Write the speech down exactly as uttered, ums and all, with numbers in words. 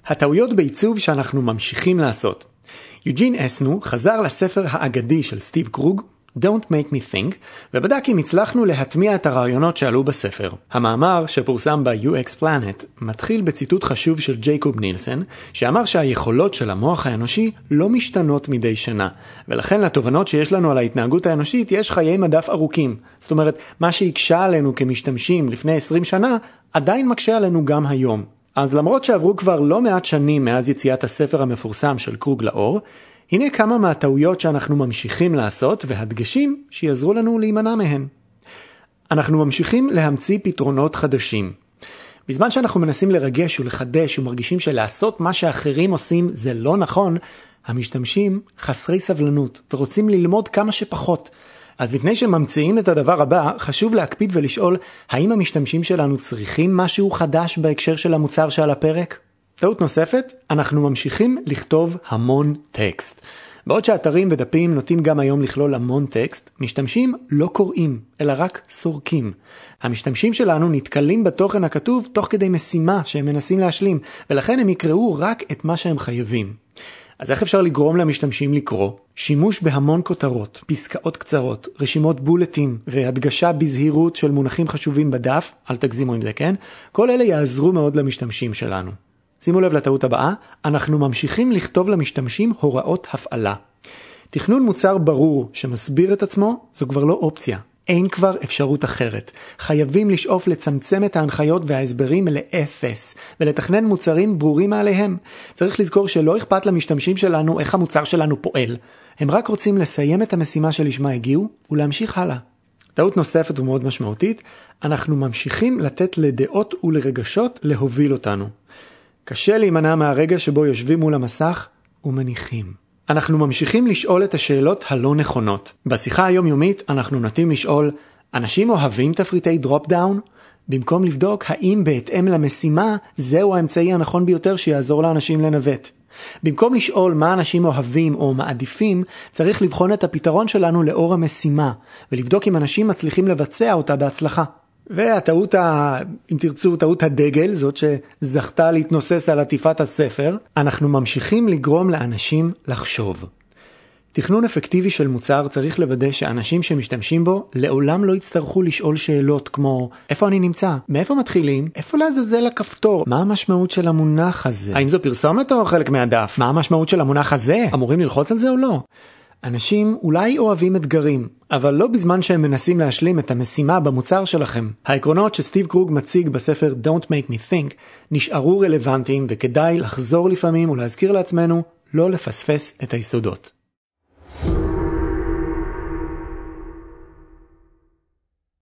הטעויות בעיצוב שאנחנו ממשיכים לעשות. יוג'ין אסנו חזר לספר האגדי של סטיב קרוג, Don't Make Me Think, ובדק אם הצלחנו להטמיע את הרעיונות שעלו בספר. המאמר שפורסם ב-יו אקס Planet מתחיל בציטוט חשוב של ג'ייקוב נילסון, שאמר שהיכולות של המוח האנושי לא משתנות מדי שנה, ולכן לתובנות שיש לנו על ההתנהגות האנושית יש חיי מדף ארוכים. זאת אומרת, מה שהקשה עלינו כמשתמשים לפני עשרים שנה, עדיין מקשה עלינו גם היום. אז למרות שעברו כבר לא מעט שנים מאז יציאת הספר המפורסם של קרוג לאור, הנה כמה מהטעויות שאנחנו ממשיכים לעשות והדגשים שיעזרו לנו להימנע מהן. אנחנו ממשיכים להמציא פתרונות חדשים. בזמן שאנחנו מנסים לרגש ולחדש ומרגישים שלעשות מה שאחרים עושים זה לא נכון, המשתמשים חסרי סבלנות ורוצים ללמוד כמה שפחות. אז לפני שממציאים את הדבר הבא, חשוב להקפיד ולשאול האם המשתמשים שלנו צריכים משהו חדש בהקשר של המוצר שעל הפרק? טעות נוספת, אנחנו ממשיכים לכתוב המון טקסט. בעוד שאתרים ודפים נוטים גם היום לכלול המון טקסט, משתמשים לא קוראים, אלא רק סורקים. המשתמשים שלנו נתקלים בתוכן הכתוב תוך כדי משימה שהם מנסים להשלים, ולכן הם יקראו רק את מה שהם חייבים. אז איך אפשר לגרום למשתמשים לקרוא? שימוש בהמון כותרות, פסקאות קצרות, רשימות בולטים והדגשה בזהירות של מונחים חשובים בדף, אל תגזימו עם זה, כן? כל אלה יעזרו מאוד למשתמשים שלנו. שימו לב לטעות הבאה, אנחנו ממשיכים לכתוב למשתמשים הוראות הפעלה. תכנון מוצר ברור שמסביר את עצמו זו כבר לא אופציה. אין כבר אפשרות אחרת. חייבים לשאוף לצמצם את ההנחיות וההסברים לאפס, ולתכנן מוצרים ברורים עליהם. צריך לזכור שלא אכפת למשתמשים שלנו איך המוצר שלנו פועל. הם רק רוצים לסיים את המשימה שלשמה הגיעו ולהמשיך הלאה. טעות נוספת ומאוד משמעותית, אנחנו ממשיכים לתת לדעות ולרגשות להוביל אותנו. קשה להימנע מהרגע שבו יושבים מול המסך ומניחים. אנחנו ממשיכים לשאול את השאלות הלא נכונות. בשיחה היומיומית אנחנו נוטים לשאול, אנשים אוהבים תפריטי דרופ דאון? במקום לבדוק האם בהתאם למשימה זהו האמצעי הנכון ביותר שיעזור לאנשים לנווט. במקום לשאול מה אנשים אוהבים או מעדיפים, צריך לבחון את הפתרון שלנו לאור המשימה, ולבדוק אם אנשים מצליחים לבצע אותה בהצלחה. והטעות, ה... אם תרצו, טעות הדגל, זאת שזכתה להתנוסס על עטיפת הספר, אנחנו ממשיכים לגרום לאנשים לחשוב. תכנון אפקטיבי של מוצר צריך לוודא שאנשים שמשתמשים בו לעולם לא יצטרכו לשאול שאלות כמו איפה אני נמצא? מאיפה מתחילים? איפה לעזאזל הכפתור? מה המשמעות של המונח הזה? האם זו פרסומת או חלק מהדף? מה המשמעות של המונח הזה? אמורים ללחוץ על זה או לא? אנשים אולי אוהבים אתגרים, אבל לא בזמן שהם מנסים להשלים את המשימה במוצר שלכם. העקרונות שסטיב קרוג מציג בספר Don't Make Me Think נשארו רלוונטיים וכדאי לחזור לפעמים ולהזכיר לעצמנו לא לפספס את היסודות.